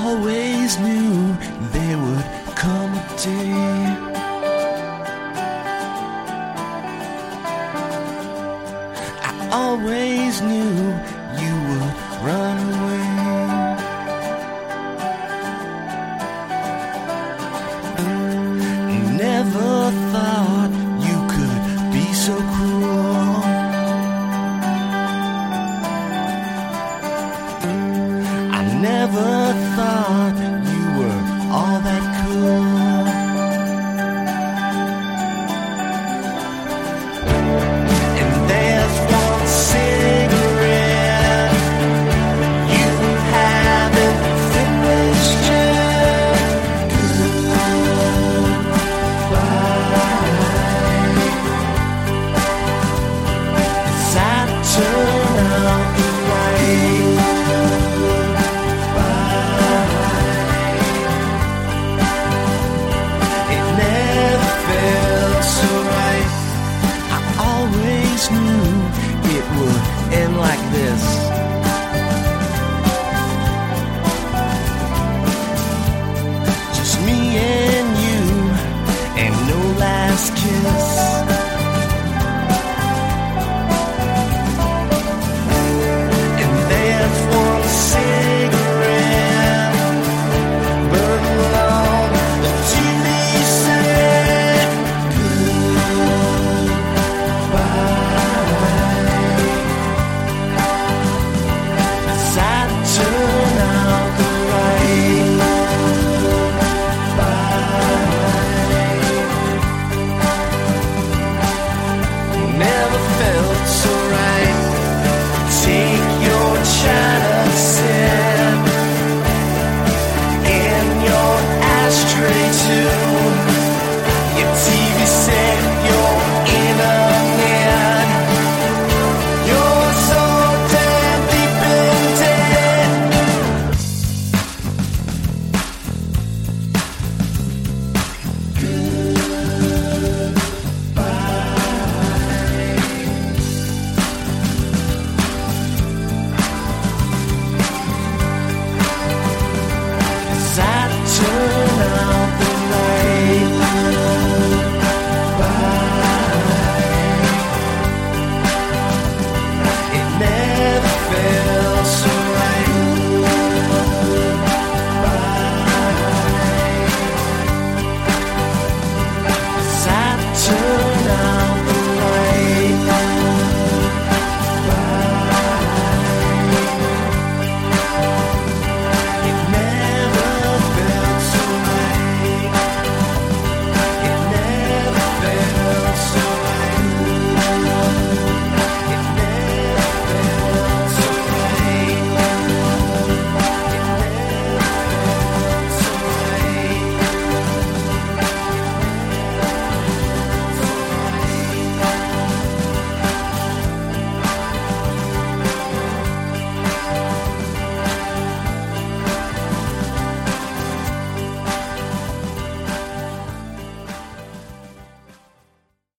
always knew there would come a day. I always knew you would run away. Never thought you could be so cruel. I never thought you were all that cool. And there's one cigarette you haven't finished yet. As I turn out the light, it never felt so right. I always knew it would end like this. Just me and you, and no last kiss. And there's one cigarette burning along the TV set. As I turn out the light, never felt so right. Take your China set and your ashtray too. Your TV set, your internet. You're so damn deep in debt. As I